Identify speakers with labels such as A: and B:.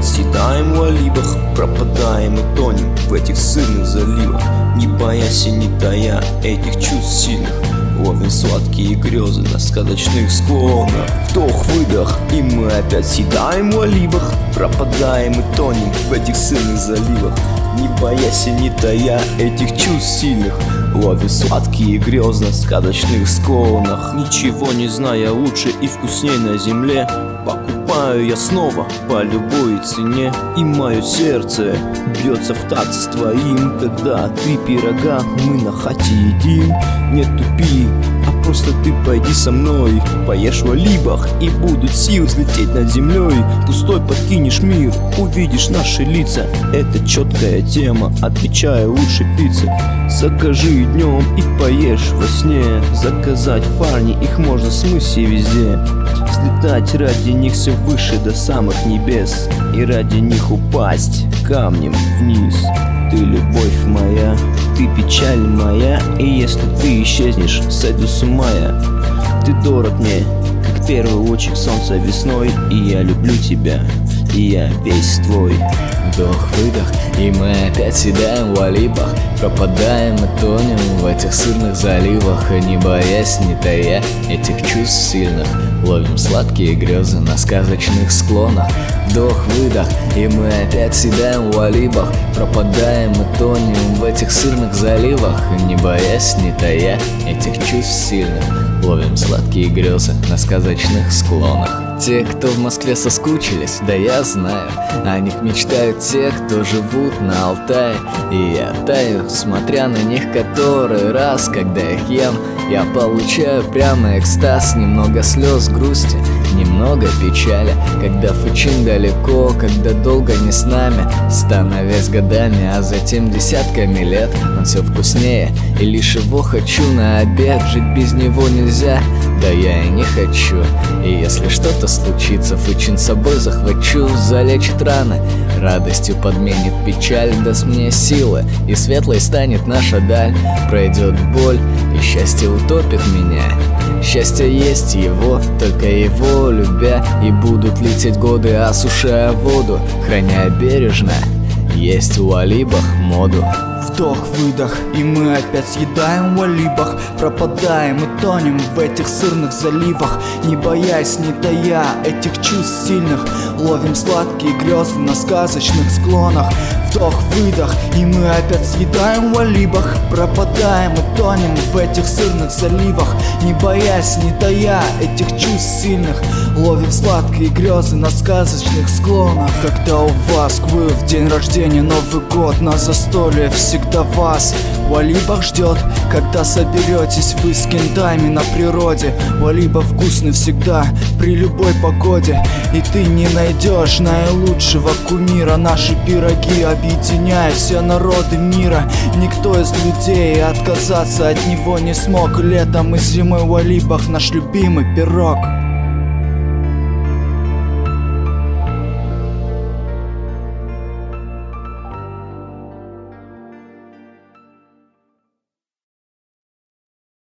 A: опять съедаем в алибах, пропадаем и тонем в этих сырных заливах, не боясь и не тая этих чувств сильных. Ловим сладкие грезы на сказочных склонах. Вдох-выдох, и мы опять съедаем в алибах, пропадаем и тонем в этих сырных заливах, не боясь и не тая этих чувств сильных. Ловим сладкие грезы на сказочных склонах. Ничего не зная лучше и вкусней на земле, покупаю я снова по любой цене. И мое сердце бьется в такт с твоим, когда ты пирога мы на хате едим. Не тупи, а просто ты пойди со мной, поешь в алибах и будут силы взлететь над землей. Пустой подкинешь мир, увидишь наши лица. Это четкая тема, отвечаю лучше пиццы. Закажи днем и поешь во сне. Заказать фарни, их можно в смысле везде. Слетать ради них все выше до самых небес, и ради них упасть камнем вниз. Ты любовь моя, ты печаль моя, и если ты исчезнешь, сойду с ума я. Ты дорог мне, как первый лучик солнца весной, и я люблю тебя, и я весь твой.
B: Вдох-выдох, и мы опять съедаем в алибах, пропадаем и тонем в этих сырных заливах, и не боясь, не тая этих чувств сильных, ловим сладкие грезы на сказочных склонах. Вдох-выдох, и мы опять съедаем в алибах, пропадаем и тонем в этих сырных заливах, и не боясь, не тая этих чувств сильных, ловим сладкие грезы на сказочных склонах. Те, кто в Москве соскучились, да я знаю, о них мечтают те, кто живут на Алтае. И я таю, смотря на них который раз, когда их ем, я получаю прямо экстаз. Немного слез, грусти, немного печали, когда Фучин далеко, когда долго не с нами, становясь годами, а затем десятками лет. Он все вкуснее, и лишь его хочу на обед. Жить без него нельзя, да я и не хочу. И если что-то случится, Фучин с собой захвачу. Залечит раны, радостью подменит печаль, даст мне силы, и светлой станет наша даль. Пройдет боль, и счастье утопит меня. Счастье есть его, только его любя, и будут лететь годы, осушая воду, храня бережно, есть в алибах моду.
C: Вдох-выдох, и мы опять съедаем в алибах, пропадаем и тонем в этих сырных заливах, не боясь, не тая этих чувств сильных, ловим сладкие грезы на сказочных склонах. Вдох-выдох, и мы опять съедаем в алибах, пропадаем и тонем в этих сырных заливах, не боясь, не тая этих чувств сильных, ловим сладкие грезы на сказочных склонах. Когда у вас в день рождения, Новый год, на застолье всегда вас в алибах ждет. Когда соберетесь вы с кентами на природе, в алибах вкусный всегда при любой погоде, и ты не найдешь наилучшего кумира. Наши пироги объединяют все народы мира, никто из людей отказаться от него не смог. Летом и зимой в алибах наш любимый пирог.